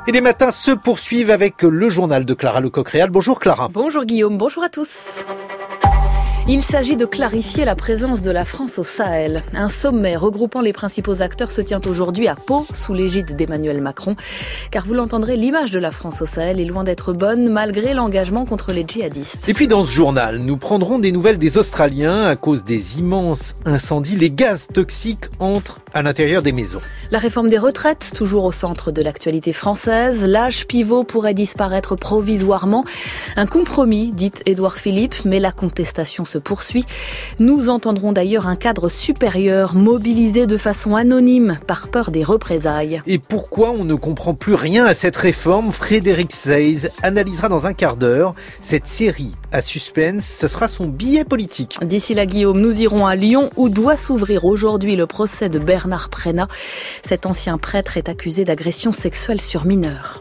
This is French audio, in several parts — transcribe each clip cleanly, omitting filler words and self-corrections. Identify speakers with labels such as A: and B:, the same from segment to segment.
A: Et les matins se poursuivent avec le journal de Clara Lecoq-Réal. Bonjour Clara.
B: Bonjour Guillaume, bonjour à tous. Il s'agit de clarifier la présence de la France au Sahel. Un sommet regroupant les principaux acteurs se tient aujourd'hui à Pau, sous l'égide d'Emmanuel Macron. Car vous l'entendrez, l'image de la France au Sahel est loin d'être bonne, malgré l'engagement contre les djihadistes.
A: Et puis dans ce journal, nous prendrons des nouvelles des Australiens. À cause des immenses incendies, les gaz toxiques entrent à l'intérieur des maisons.
B: La réforme des retraites, toujours au centre de l'actualité française. L'âge pivot pourrait disparaître provisoirement. Un compromis, dit Édouard Philippe, mais la contestation se poursuit. Nous entendrons d'ailleurs un cadre supérieur mobilisé de façon anonyme par peur des représailles.
A: Et pourquoi on ne comprend plus rien à cette réforme? Frédéric Seyss analysera dans un quart d'heure cette série à suspense. Ce sera son billet politique.
B: D'ici là, Guillaume, nous irons à Lyon où doit s'ouvrir aujourd'hui le procès de Bernard Prénat. Cet ancien prêtre est accusé d'agression sexuelle sur mineurs.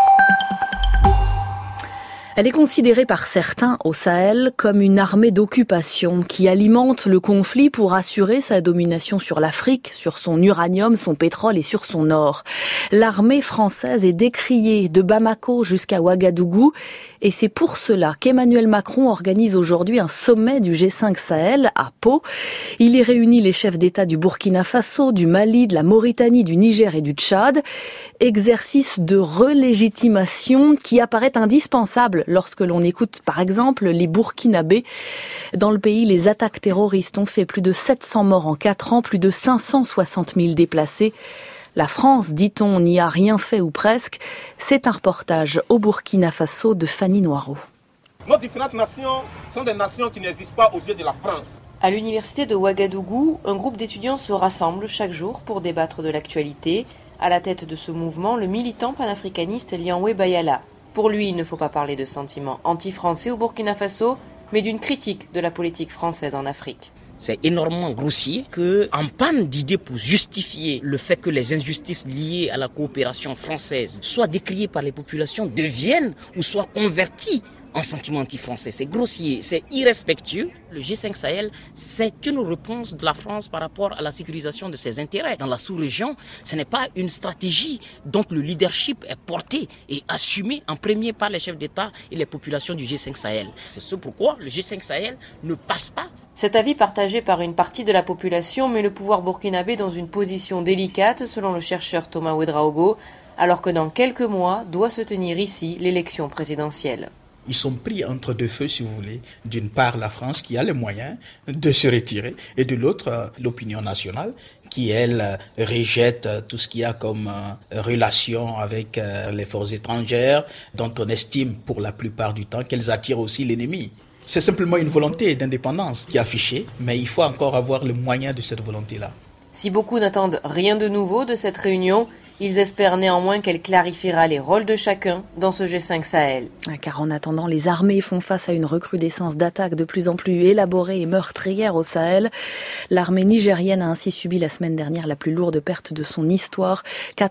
B: Elle est considérée par certains au Sahel comme une armée d'occupation qui alimente le conflit pour assurer sa domination sur l'Afrique, sur son uranium, son pétrole et sur son or. L'armée française est décriée de Bamako jusqu'à Ouagadougou et c'est pour cela qu'Emmanuel Macron organise aujourd'hui un sommet du G5 Sahel à Pau. Il y réunit les chefs d'État du Burkina Faso, du Mali, de la Mauritanie, du Niger et du Tchad. Exercice de relégitimation qui apparaît indispensable lorsque l'on écoute, par exemple, les Burkinabés. Dans le pays, les attaques terroristes ont fait plus de 700 morts en 4 ans, plus de 560 000 déplacés. La France, dit-on, n'y a rien fait ou presque. C'est un reportage au Burkina Faso de Fanny Noireau.
C: Nos différentes nations sont des nations qui n'existent pas aux yeux de la France.
D: À l'université de Ouagadougou, un groupe d'étudiants se rassemble chaque jour pour débattre de l'actualité. À la tête de ce mouvement, le militant panafricaniste Lianwe Bayala. Pour lui, il ne faut pas parler de sentiments anti-français au Burkina Faso, mais d'une critique de la politique française en Afrique.
E: C'est énormément grossier qu'en panne d'idées pour justifier le fait que les injustices liées à la coopération française soient décriées par les populations, deviennent ou soient converties en sentiments anti-français. C'est grossier, c'est irrespectueux. Le G5 Sahel, c'est une réponse de la France par rapport à la sécurisation de ses intérêts. Dans la sous-région, ce n'est pas une stratégie dont le leadership est porté et assumé en premier par les chefs d'État et les populations du G5 Sahel. C'est ce pourquoi le G5 Sahel ne passe pas.
D: Cet avis partagé par une partie de la population met le pouvoir burkinabé dans une position délicate, selon le chercheur Thomas Ouedraogo, alors que dans quelques mois doit se tenir ici l'élection présidentielle.
F: Ils sont pris entre deux feux, si vous voulez. D'une part, la France qui a les moyens de se retirer, et de l'autre, l'opinion nationale qui, elle, rejette tout ce qu'il y a comme relation avec les forces étrangères, dont on estime pour la plupart du temps qu'elles attirent aussi l'ennemi. C'est simplement une volonté d'indépendance qui est affichée, mais il faut encore avoir les moyens de cette volonté-là.
D: Si beaucoup n'attendent rien de nouveau de cette réunion, ils espèrent néanmoins qu'elle clarifiera les rôles de chacun dans ce G5 Sahel.
B: Car en attendant, les armées font face à une recrudescence d'attaques de plus en plus élaborées et meurtrières au Sahel. L'armée nigérienne a ainsi subi la semaine dernière la plus lourde perte de son histoire.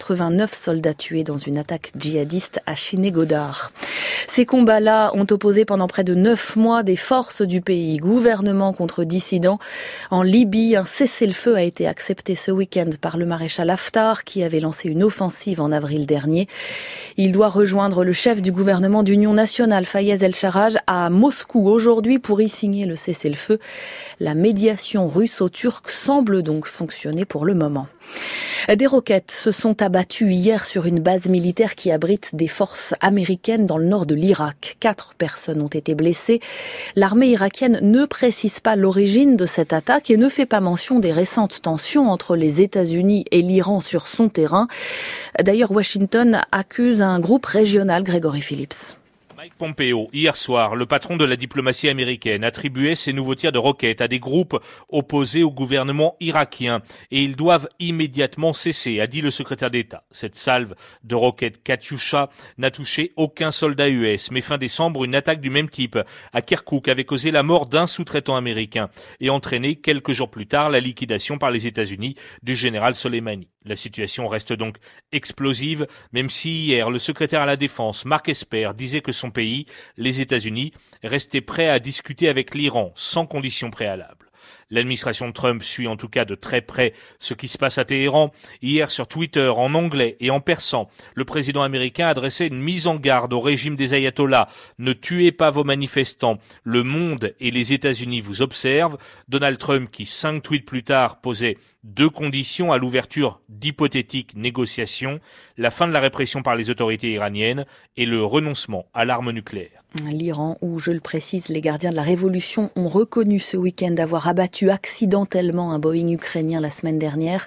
B: 89 soldats tués dans une attaque djihadiste à Chiné-Godard. Ces combats-là ont opposé pendant près de 9 mois des forces du pays, gouvernement contre dissidents. En Libye, un cessez-le-feu a été accepté ce week-end par le maréchal Haftar qui avait lancé une offensive en avril dernier. Il doit rejoindre le chef du gouvernement d'union nationale, Fayez El-Sarraj, à Moscou aujourd'hui pour y signer le cessez-le-feu. La médiation russo-turque semble donc fonctionner pour le moment. Des roquettes se sont abattues hier sur une base militaire qui abrite des forces américaines dans le nord de l'Irak. 4 personnes ont été blessées. L'armée irakienne ne précise pas l'origine de cette attaque et ne fait pas mention des récentes tensions entre les États-Unis et l'Iran sur son terrain. D'ailleurs, Washington accuse un groupe régional, Grégory Phillips.
G: Mike Pompeo, hier soir, le patron de la diplomatie américaine, attribuait ces nouveaux tirs de roquettes à des groupes opposés au gouvernement irakien et ils doivent immédiatement cesser, a dit le secrétaire d'État. Cette salve de roquettes Katyusha n'a touché aucun soldat US, mais fin décembre, une attaque du même type à Kirkouk avait causé la mort d'un sous-traitant américain et entraîné quelques jours plus tard la liquidation par les États-Unis du général Soleimani. La situation reste donc explosive, même si hier le secrétaire à la Défense, Mark Esper, disait que son pays, les États-Unis, restait prêt à discuter avec l'Iran sans conditions préalables. L'administration Trump suit en tout cas de très près ce qui se passe à Téhéran. Hier, sur Twitter, en anglais et en persan, le président américain a adressé une mise en garde au régime des ayatollahs. Ne tuez pas vos manifestants. Le monde et les États-Unis vous observent. Donald Trump, qui 5 tweets plus tard posait 2 conditions à l'ouverture d'hypothétiques négociations, la fin de la répression par les autorités iraniennes et le renoncement à l'arme nucléaire.
B: L'Iran, où, je le précise, les gardiens de la révolution ont reconnu ce week-end avoir abattu accidentellement un Boeing ukrainien la semaine dernière.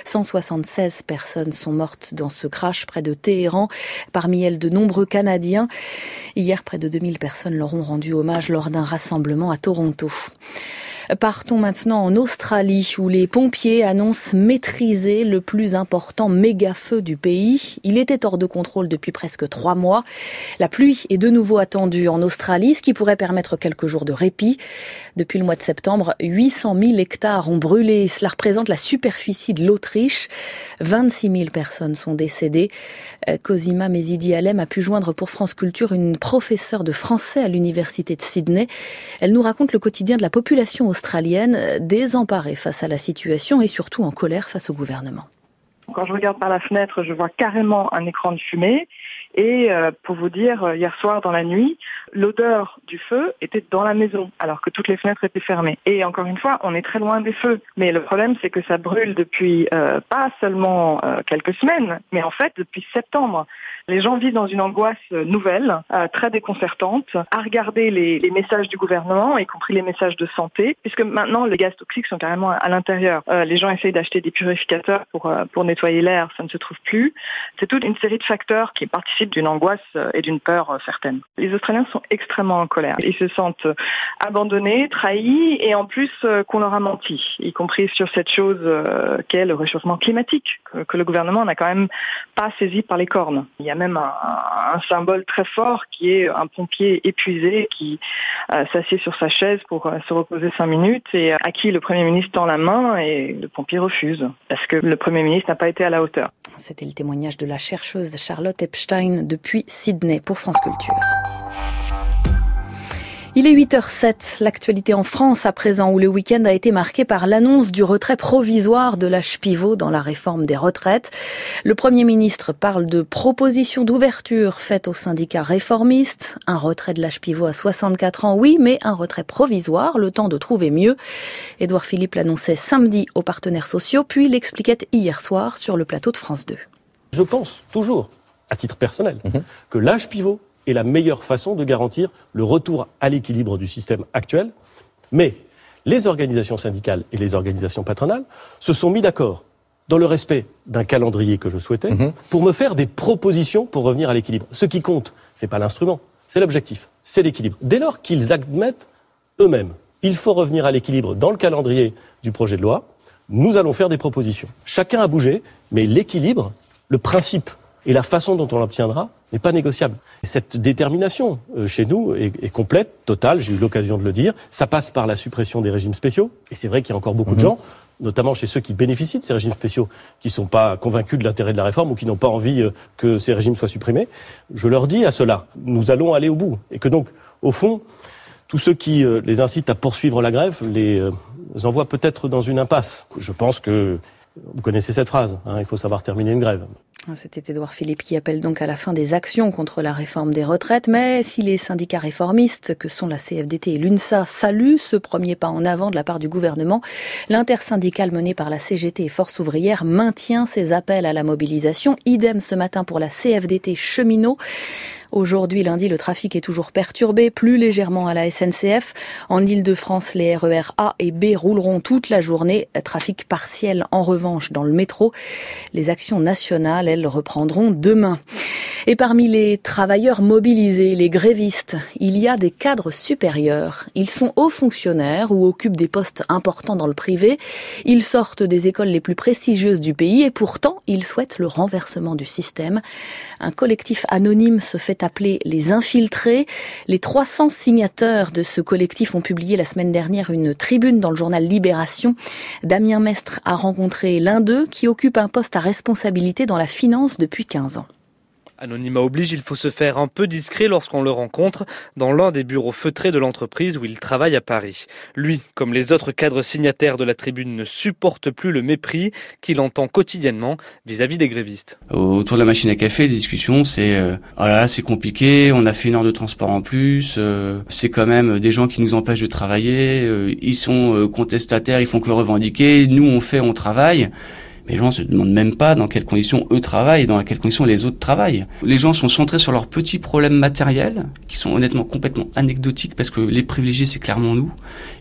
B: 176 personnes sont mortes dans ce crash près de Téhéran, parmi elles de nombreux Canadiens. Hier, près de 2000 personnes leur ont rendu hommage lors d'un rassemblement à Toronto. Partons maintenant en Australie, où les pompiers annoncent maîtriser le plus important méga-feu du pays. Il était hors de contrôle depuis presque 3 mois. La pluie est de nouveau attendue en Australie, ce qui pourrait permettre quelques jours de répit. Depuis le mois de septembre, 800 000 hectares ont brûlé. Cela représente la superficie de l'Autriche. 26 000 personnes sont décédées. Cosima Mezidi-Alem a pu joindre pour France Culture une professeure de français à l'université de Sydney. Elle nous raconte le quotidien de la population australienne, désemparée face à la situation et surtout en colère face au gouvernement.
H: Quand je regarde par la fenêtre, je vois carrément un écran de fumée. Et pour vous dire, hier soir dans la nuit, l'odeur du feu était dans la maison, alors que toutes les fenêtres étaient fermées. Et encore une fois, on est très loin des feux. Mais le problème, c'est que ça brûle depuis pas seulement quelques semaines, mais en fait depuis septembre. Les gens vivent dans une angoisse nouvelle, très déconcertante, à regarder les messages du gouvernement, y compris les messages de santé, puisque maintenant les gaz toxiques sont carrément à l'intérieur. Les gens essayent d'acheter des purificateurs pour nettoyer l'air, ça ne se trouve plus. C'est toute une série de facteurs qui participent d'une angoisse et d'une peur certaine. Les Australiens sont extrêmement en colère. Ils se sentent abandonnés, trahis et en plus qu'on leur a menti, y compris sur cette chose qu'est le réchauffement climatique, que le gouvernement n'a quand même pas saisi par les cornes. Il y a même un symbole très fort qui est un pompier épuisé qui s'assied sur sa chaise pour se reposer 5 minutes et à qui le Premier ministre tend la main et le pompier refuse parce que le Premier ministre n'a pas été à la hauteur.
B: C'était le témoignage de la chercheuse Charlotte Epstein depuis Sydney pour France Culture. Il est 8h07, l'actualité en France à présent où le week-end a été marqué par l'annonce du retrait provisoire de l'âge pivot dans la réforme des retraites. Le Premier ministre parle de propositions d'ouverture faites aux syndicats réformistes. Un retrait de l'âge pivot à 64 ans, oui, mais un retrait provisoire, le temps de trouver mieux. Édouard Philippe l'annonçait samedi aux partenaires sociaux, puis l'expliquait hier soir sur le plateau de France 2.
I: Je pense toujours, à titre personnel, que l'âge pivot est la meilleure façon de garantir le retour à l'équilibre du système actuel. Mais les organisations syndicales et les organisations patronales se sont mis d'accord, dans le respect d'un calendrier que je souhaitais, pour me faire des propositions pour revenir à l'équilibre. Ce qui compte, c'est pas l'instrument, c'est l'objectif, c'est l'équilibre. Dès lors qu'ils admettent eux-mêmes, il faut revenir à l'équilibre dans le calendrier du projet de loi, nous allons faire des propositions. Chacun a bougé, mais l'équilibre, le principe et la façon dont on l'obtiendra n'est pas négociable. Cette détermination chez nous est complète, totale, j'ai eu l'occasion de le dire. Ça passe par la suppression des régimes spéciaux. Et c'est vrai qu'il y a encore beaucoup de gens, notamment chez ceux qui bénéficient de ces régimes spéciaux, qui ne sont pas convaincus de l'intérêt de la réforme ou qui n'ont pas envie que ces régimes soient supprimés. Je leur dis à ceux-là, nous allons aller au bout. Et que donc, au fond, tous ceux qui les incitent à poursuivre la grève les envoient peut-être dans une impasse. Je pense que vous connaissez cette phrase, il faut savoir terminer une grève.
B: C'était Édouard Philippe qui appelle donc à la fin des actions contre la réforme des retraites. Mais si les syndicats réformistes, que sont la CFDT et l'UNSA, saluent ce premier pas en avant de la part du gouvernement, l'intersyndicale menée par la CGT et Force ouvrière maintient ses appels à la mobilisation. Idem ce matin pour la CFDT cheminots. Aujourd'hui, lundi, le trafic est toujours perturbé, plus légèrement à la SNCF. En Île-de-France, les RER A et B rouleront toute la journée. Trafic partiel, en revanche, dans le métro. Les actions nationales, elles, reprendront demain. Et parmi les travailleurs mobilisés, les grévistes, il y a des cadres supérieurs. Ils sont hauts fonctionnaires ou occupent des postes importants dans le privé. Ils sortent des écoles les plus prestigieuses du pays et pourtant, ils souhaitent le renversement du système. Un collectif anonyme se fait appeler les infiltrés. Les 300 signataires de ce collectif ont publié la semaine dernière une tribune dans le journal Libération. Damien Mestre a rencontré l'un d'eux qui occupe un poste à responsabilité dans la finance depuis 15 ans.
J: Anonymat oblige, il faut se faire un peu discret lorsqu'on le rencontre dans l'un des bureaux feutrés de l'entreprise où il travaille à Paris. Lui, comme les autres cadres signataires de la tribune, ne supporte plus le mépris qu'il entend quotidiennement vis-à-vis des grévistes.
K: Autour de la machine à café, les discussions, c'est oh là là, c'est compliqué, on a fait 1 heure de transport en plus, c'est quand même des gens qui nous empêchent de travailler, ils sont contestataires, ils font que revendiquer, nous on travaille. Les gens se demandent même pas dans quelles conditions eux travaillent et dans quelles conditions les autres travaillent. Les gens sont centrés sur leurs petits problèmes matériels, qui sont honnêtement complètement anecdotiques, parce que les privilégiés, c'est clairement nous.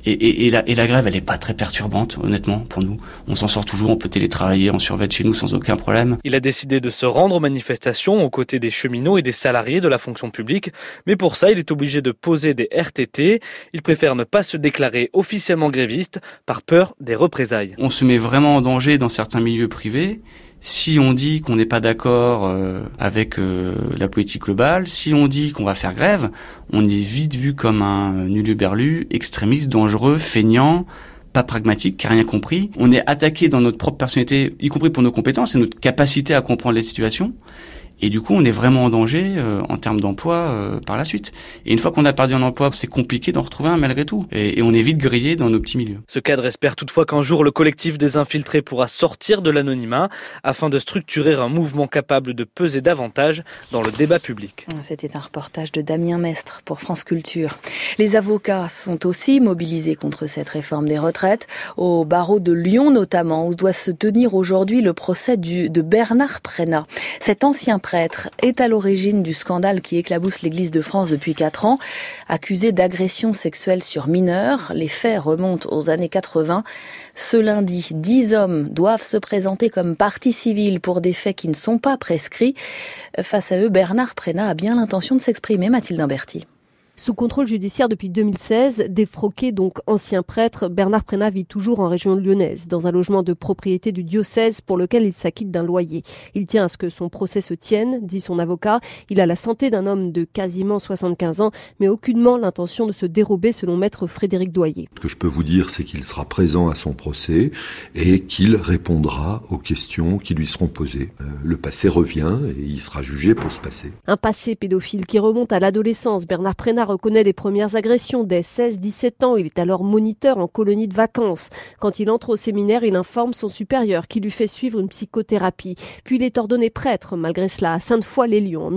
K: Et la grève, elle est pas très perturbante, honnêtement, pour nous. On s'en sort toujours, on peut télétravailler, on survêt chez nous sans aucun problème.
J: Il a décidé de se rendre aux manifestations aux côtés des cheminots et des salariés de la fonction publique. Mais pour ça, il est obligé de poser des RTT. Il préfère ne pas se déclarer officiellement gréviste par peur des représailles.
K: On se met vraiment en danger dans certains milieux privés. Si on dit qu'on n'est pas d'accord avec la politique globale, si on dit qu'on va faire grève, on est vite vu comme un huluberlu, extrémiste, dangereux, feignant, pas pragmatique, qui n'a rien compris. On est attaqué dans notre propre personnalité, y compris pour nos compétences et notre capacité à comprendre les situations. Et du coup, on est vraiment en danger en termes d'emploi par la suite. Et une fois qu'on a perdu un emploi, c'est compliqué d'en retrouver un malgré tout. Et on est vite grillé dans nos petits milieux.
J: Ce cadre espère toutefois qu'un jour, le collectif des infiltrés pourra sortir de l'anonymat afin de structurer un mouvement capable de peser davantage dans le débat public.
B: C'était un reportage de Damien Mestre pour France Culture. Les avocats sont aussi mobilisés contre cette réforme des retraites, au barreau de Lyon notamment, où doit se tenir aujourd'hui le procès de Bernard Prénat. Cet ancien prêtre est à l'origine du scandale qui éclabousse l'Église de France depuis 4 ans. Accusé d'agression sexuelle sur mineurs, les faits remontent aux années 80. Ce lundi, 10 hommes doivent se présenter comme partie civile pour des faits qui ne sont pas prescrits. Face à eux, Bernard Prénat a bien l'intention de s'exprimer, Mathilde Imberti.
L: Sous contrôle judiciaire depuis 2016, défroqué donc ancien prêtre, Bernard Prénat vit toujours en région lyonnaise, dans un logement de propriété du diocèse pour lequel il s'acquitte d'un loyer. Il tient à ce que son procès se tienne, dit son avocat. Il a la santé d'un homme de quasiment 75 ans, mais aucunement l'intention de se dérober selon maître Frédéric Doyer.
M: Ce que je peux vous dire, c'est qu'il sera présent à son procès et qu'il répondra aux questions qui lui seront posées. Le passé revient et il sera jugé pour ce passé.
L: Un passé pédophile qui remonte à l'adolescence. Bernard Prénat reconnaît des premières agressions dès 16-17 ans. Il est alors moniteur en colonie de vacances. Quand il entre au séminaire, il informe son supérieur qui lui fait suivre une psychothérapie. Puis il est ordonné prêtre, malgré cela, à Sainte-Foy-les-Lyons en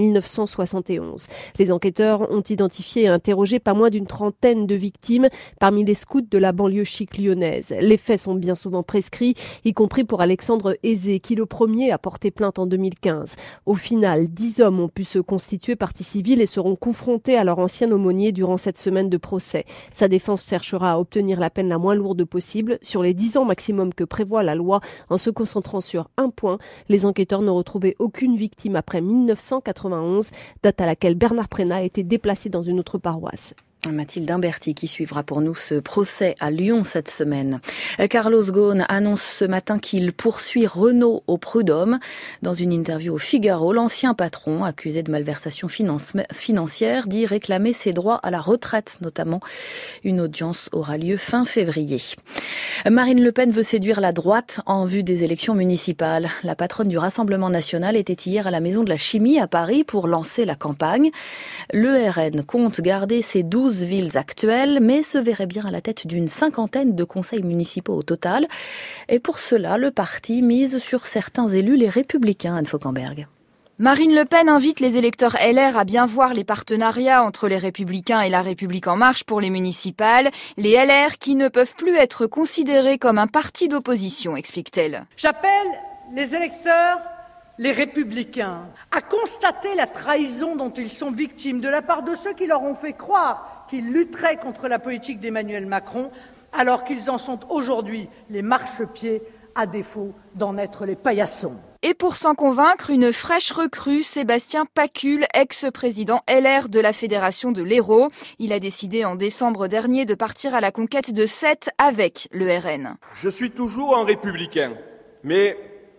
L: 1971. Les enquêteurs ont identifié et interrogé pas moins d'une trentaine de victimes parmi les scouts de la banlieue chic lyonnaise. Les faits sont bien souvent prescrits, y compris pour Alexandre Aizé, qui le premier a porté plainte en 2015. Au final, 10 hommes ont pu se constituer partie civile et seront confrontés à leur ancien aumônier durant cette semaine de procès. Sa défense cherchera à obtenir la peine la moins lourde possible, sur les 10 ans maximum que prévoit la loi, en se concentrant sur un point. Les enquêteurs ne retrouvaient aucune victime après 1991, date à laquelle Bernard Prénat a été déplacé dans une autre paroisse.
B: Mathilde Imberti qui suivra pour nous ce procès à Lyon cette semaine. Carlos Ghosn annonce ce matin qu'il poursuit Renault au prud'homme. Dans une interview au Figaro, l'ancien patron, accusé de malversation financière, dit réclamer ses droits à la retraite notamment. Une audience aura lieu fin février. Marine Le Pen veut séduire la droite en vue des élections municipales. La patronne du Rassemblement national était hier à la Maison de la Chimie à Paris pour lancer la campagne. Le RN compte garder ses 12 villes actuelles, mais se verrait bien à la tête d'une 50aine de conseils municipaux au total. Et pour cela, le parti mise sur certains élus, les Républicains, Anne Fauquemberg.
N: Marine Le Pen invite les électeurs LR à bien voir les partenariats entre les Républicains et la République En Marche pour les municipales. Les LR qui ne peuvent plus être considérés comme un parti d'opposition, explique-t-elle.
O: J'appelle les électeurs, les Républicains, à constater la trahison dont ils sont victimes de la part de ceux qui leur ont fait croire qu'ils lutteraient contre la politique d'Emmanuel Macron, alors qu'ils en sont aujourd'hui les marchepieds, à défaut d'en être les paillassons.
N: Et pour s'en convaincre, une fraîche recrue, Sébastien Pacul, ex-président LR de la Fédération de l'Hérault. Il a décidé en décembre dernier de partir à la conquête de 7 avec le RN.
P: Je suis toujours un républicain, mais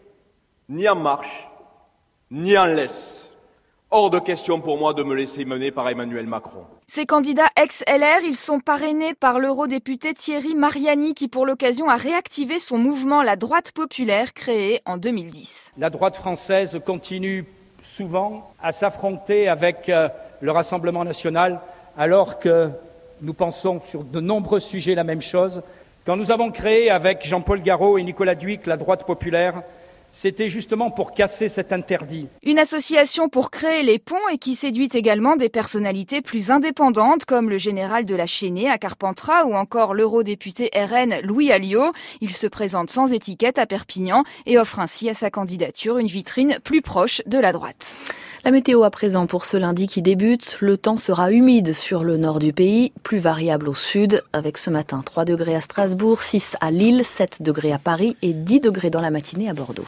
P: ni en marche, ni en laisse. Hors de question pour moi de me laisser mener par Emmanuel Macron.
N: Ces candidats ex-LR, ils sont parrainés par l'eurodéputé Thierry Mariani qui pour l'occasion a réactivé son mouvement La Droite Populaire créé en 2010.
Q: La droite française continue souvent à s'affronter avec le Rassemblement national, alors que nous pensons sur de nombreux sujets la même chose. Quand nous avons créé avec Jean-Paul Garot et Nicolas Dhuicq la droite populaire, c'était justement pour casser cet interdit.
N: Une association pour créer les ponts et qui séduit également des personnalités plus indépendantes comme le général de la Chesnée à Carpentras ou encore l'eurodéputé RN Louis Alliot. Il se présente sans étiquette à Perpignan et offre ainsi à sa candidature une vitrine plus proche de la droite.
B: La météo à présent pour ce lundi qui débute. Le temps sera humide sur le nord du pays, plus variable au sud, avec ce matin 3 degrés à Strasbourg, 6 à Lille, 7 degrés à Paris et 10 degrés dans la matinée à Bordeaux.